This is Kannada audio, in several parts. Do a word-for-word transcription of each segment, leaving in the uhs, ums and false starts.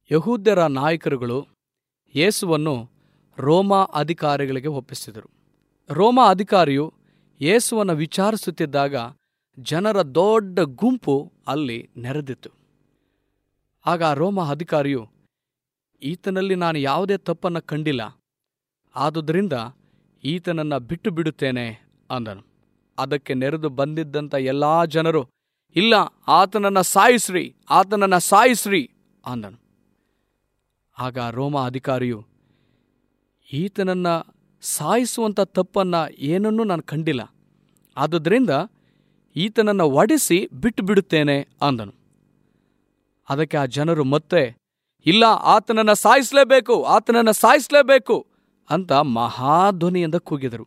ಯಹೂದ್ಯರ ನಾಯಕರುಗಳು ಯೇಸುವನ್ನು ರೋಮ ಅಧಿಕಾರಿಗಳಿಗೆ ಒಪ್ಪಿಸಿದರು. ರೋಮ ಅಧಿಕಾರಿಯು ಯೇಸುವನ್ನು ವಿಚಾರಿಸುತ್ತಿದ್ದಾಗ ಜನರ ದೊಡ್ಡ ಗುಂಪು ಅಲ್ಲಿ ನೆರೆದಿತ್ತು. ಆಗ ರೋಮ ಅಧಿಕಾರಿಯು, ಈತನಲ್ಲಿ ನಾನು ಯಾವುದೇ ತಪ್ಪನ್ನು ಕಂಡಿಲ್ಲ, ಆದುದರಿಂದ ಈತನನ್ನು ಬಿಟ್ಟು ಬಿಡುತ್ತೇನೆ ಅಂದನು. ಅದಕ್ಕೆ ನೆರೆದು ಬಂದಿದ್ದಂಥ ಎಲ್ಲ ಜನರು, ಇಲ್ಲ, ಆತನನ್ನು ಸಾಯಿಸ್ರಿ, ಆತನನ್ನು ಸಾಯಿಸ್ರಿ ಅಂದನು. ಆಗ ರೋಮ ಅಧಿಕಾರಿಯು, ಈತನನ್ನು ಸಾಯಿಸುವಂಥ ತಪ್ಪನ್ನು ಏನನ್ನೂ ನಾನು ಕಂಡಿಲ್ಲ, ಆದುದರಿಂದ ಈತನನ್ನು ಒಡಿಸಿ ಬಿಟ್ಟು ಬಿಡುತ್ತೇನೆ ಅಂದನು. ಅದಕ್ಕೆ ಆ ಜನರು ಮತ್ತೆ, ಇಲ್ಲ, ಆತನನ್ನು ಸಾಯಿಸಲೇಬೇಕು, ಆತನನ್ನು ಸಾಯಿಸಲೇಬೇಕು ಅಂತ ಮಹಾಧ್ವನಿಯಿಂದ ಕೂಗಿದರು.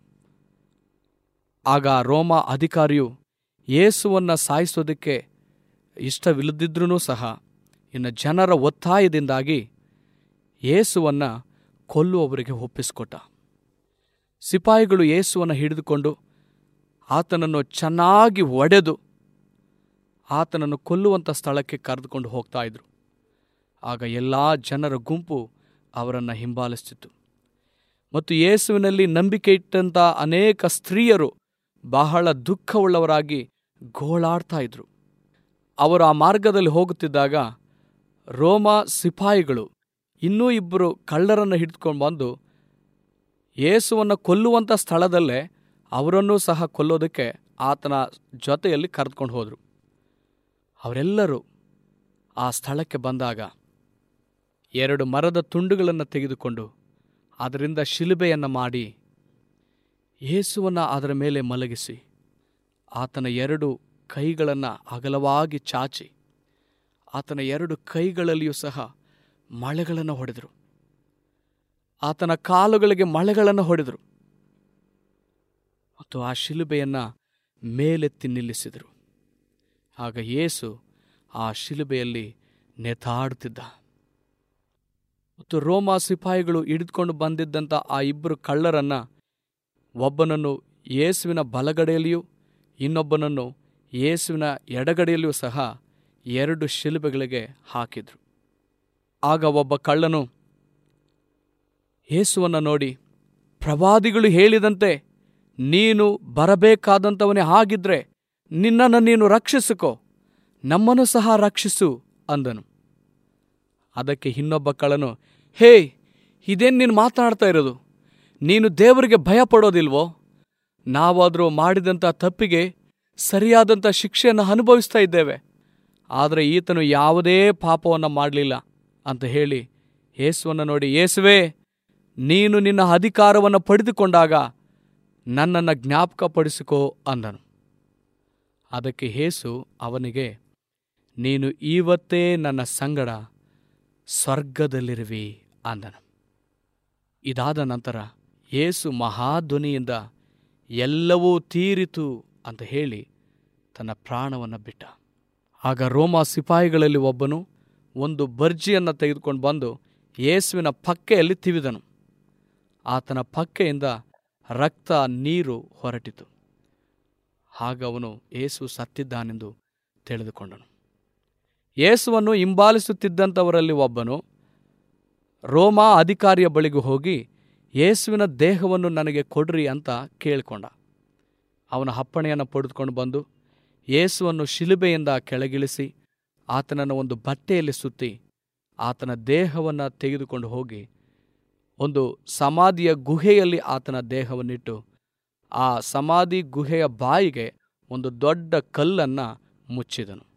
ಆಗ ರೋಮ ಅಧಿಕಾರಿಯು ಯೇಸುವನ್ನು ಸಾಯಿಸೋದಕ್ಕೆ ಇಷ್ಟವಿಲ್ಲದಿದ್ರೂ ಸಹ ಇನ್ನು ಜನರ ಒತ್ತಾಯದಿಂದಾಗಿ ಯೇಸುವನ್ನು ಕೊಲ್ಲುವವರಿಗೆ ಒಪ್ಪಿಸಿಕೊಟ್ಟ. ಸಿಪಾಯಿಗಳು ಯೇಸುವನ್ನು ಹಿಡಿದುಕೊಂಡು ಆತನನ್ನು ಚೆನ್ನಾಗಿ ಒಡೆದು ಆತನನ್ನು ಕೊಲ್ಲುವಂಥ ಸ್ಥಳಕ್ಕೆ ಕರೆದುಕೊಂಡು ಹೋಗ್ತಾ ಇದ್ರು. ಆಗ ಎಲ್ಲ ಜನರ ಗುಂಪು ಅವರನ್ನು ಹಿಂಬಾಲಿಸುತ್ತಿತ್ತು. ಮತ್ತು ಯೇಸುವಿನಲ್ಲಿ ನಂಬಿಕೆ ಇಟ್ಟಂಥ ಅನೇಕ ಸ್ತ್ರೀಯರು ಬಹಳ ದುಃಖವುಳ್ಳವರಾಗಿ ಗೋಳಾಡ್ತಾ ಇದ್ರು. ಅವರು ಆ ಮಾರ್ಗದಲ್ಲಿ ಹೋಗುತ್ತಿದ್ದಾಗ ರೋಮ ಸಿಪಾಯಿಗಳು ಇನ್ನೂ ಇಬ್ಬರು ಕಳ್ಳರನ್ನು ಹಿಡಿದುಕೊಂಡು ಬಂದು ಯೇಸುವನ್ನು ಕೊಲ್ಲುವಂಥ ಸ್ಥಳದಲ್ಲೇ ಅವರನ್ನೂ ಸಹ ಕೊಲ್ಲೋದಕ್ಕೆ ಆತನ ಜೊತೆಯಲ್ಲಿ ಕರೆದುಕೊಂಡು ಹೋದರು. ಅವರೆಲ್ಲರೂ ಆ ಸ್ಥಳಕ್ಕೆ ಬಂದಾಗ ಎರಡು ಮರದ ತುಂಡುಗಳನ್ನು ತೆಗೆದುಕೊಂಡು ಅದರಿಂದ ಶಿಲುಬೆಯನ್ನು ಮಾಡಿ ಯೇಸುವನ್ನು ಅದರ ಮೇಲೆ ಮಲಗಿಸಿ ಆತನ ಎರಡು ಕೈಗಳನ್ನು ಅಗಲವಾಗಿ ಚಾಚಿ ಆತನ ಎರಡು ಕೈಗಳಲ್ಲಿಯೂ ಸಹ ಮಳೆಗಳನ್ನು ಹೊಡೆದರು. ಆತನ ಕಾಲುಗಳಿಗೆ ಮಳೆಗಳನ್ನು ಹೊಡೆದರು ಮತ್ತು ಆ ಶಿಲುಬೆಯನ್ನು ಮೇಲೆತ್ತಿ ನಿಲ್ಲಿಸಿದರು. ಆಗ ಯೇಸು ಆ ಶಿಲುಬೆಯಲ್ಲಿ ನೇತಾಡುತ್ತಿದ್ದ. ಮತ್ತು ರೋಮ ಸಿಪಾಯಿಗಳು ಹಿಡಿದುಕೊಂಡು ಬಂದಿದ್ದಂಥ ಆ ಇಬ್ಬರು ಕಳ್ಳರನ್ನು ಒಬ್ಬನನ್ನು ಯೇಸುವಿನ ಬಲಗಡೆಯಲ್ಲಿಯೂ ಇನ್ನೊಬ್ಬನನ್ನು ಯೇಸುವಿನ ಎಡಗಡೆಯಲ್ಲಿಯೂ ಸಹ ಎರಡು ಶಿಲುಬೆಗಳಿಗೆ ಹಾಕಿದರು. ಆಗ ಒಬ್ಬ ಕಳ್ಳನು ಯೇಸುವನ್ನು ನೋಡಿ, ಪ್ರವಾದಿಗಳು ಹೇಳಿದಂತೆ ನೀನು ಬರಬೇಕಾದಂಥವನೇ ಆಗಿದ್ರೆ ನಿನ್ನನ್ನು ನೀನು ರಕ್ಷಿಸಿಕೋ, ನಮ್ಮನ್ನು ಸಹ ರಕ್ಷಿಸು ಅಂದನು. ಅದಕ್ಕೆ ಇನ್ನೊಬ್ಬ ಕಳ್ಳನು, ಹೇ, ಇದೇನು ನೀನು ಮಾತನಾಡ್ತಾ ಇರೋದು? ನೀನು ದೇವರಿಗೆ ಭಯ ಪಡೋದಿಲ್ವೋ? ನಾವಾದರೂ ಮಾಡಿದಂಥ ತಪ್ಪಿಗೆ ಸರಿಯಾದಂಥ ಶಿಕ್ಷೆಯನ್ನು ಅನುಭವಿಸ್ತಾ ಇದ್ದೇವೆ, ಆದರೆ ಈತನು ಯಾವುದೇ ಪಾಪವನ್ನು ಮಾಡಲಿಲ್ಲ ಅಂತ ಹೇಳಿ ಯೇಸುವನ್ನು ನೋಡಿ, ಯೇಸುವೇ, ನೀನು ನಿನ್ನ ಅಧಿಕಾರವನ್ನು ಪಡೆದುಕೊಂಡಾಗ ನನ್ನನ್ನು ಜ್ಞಾಪಕಪಡಿಸಿಕೋ ಅಂದನು. ಅದಕ್ಕೆ ಯೇಸು ಅವನಿಗೆ, ನೀನು ಇವತ್ತೇ ನನ್ನ ಸಂಗಡ ಸ್ವರ್ಗದಲ್ಲಿರುವಿ ಅಂದನು. ಇದಾದ ನಂತರ ಯೇಸು ಮಹಾಧ್ವನಿಯಿಂದ ಎಲ್ಲವೂ ತೀರಿತು ಅಂತ ಹೇಳಿ ತನ್ನ ಪ್ರಾಣವನ್ನು ಬಿಟ್ಟ. ಆಗ ರೋಮ ಸಿಪಾಯಿಗಳಲ್ಲಿ ಒಬ್ಬನು ಒಂದು ಬರ್ಜಿಯನ್ನು ತೆಗೆದುಕೊಂಡು ಬಂದು ಯೇಸುವಿನ ಪಕ್ಕೆಯಲ್ಲಿ ತಿವಿದನು. ಆತನ ಪಕ್ಕೆಯಿಂದ ರಕ್ತ ನೀರು ಹೊರಟಿತು. ಆಗ ಅವನು ಯೇಸು ಸತ್ತಿದ್ದಾನೆಂದು ತಿಳಿದುಕೊಂಡನು. ಯೇಸುವನ್ನು ಹಿಂಬಾಲಿಸುತ್ತಿದ್ದಂಥವರಲ್ಲಿ ಒಬ್ಬನು ರೋಮ ಅಧಿಕಾರಿಯ ಬಳಿಗೆ ಹೋಗಿ ಯೇಸುವಿನ ದೇಹವನ್ನು ನನಗೆ ಕೊಡ್ರಿ ಅಂತ ಕೇಳಿಕೊಂಡ. ಅವನ ಅಪ್ಪಣೆಯನ್ನು ಪಡೆದುಕೊಂಡು ಬಂದು ಯೇಸುವನ್ನು ಶಿಲುಬೆಯಿಂದ ಕೆಳಗಿಳಿಸಿ ಆತನನ್ನು ಒಂದು ಬಟ್ಟೆಯಲ್ಲಿ ಸುತ್ತಿ ಆತನ ದೇಹವನ್ನು ತೆಗೆದುಕೊಂಡು ಹೋಗಿ ಒಂದು ಸಮಾಧಿಯ ಗುಹೆಯಲ್ಲಿ ಆತನ ದೇಹವನ್ನಿಟ್ಟು ಆ ಸಮಾಧಿ ಗುಹೆಯ ಬಾಯಿಗೆ ಒಂದು ದೊಡ್ಡ ಕಲ್ಲನ್ನು ಮುಚ್ಚಿದನು.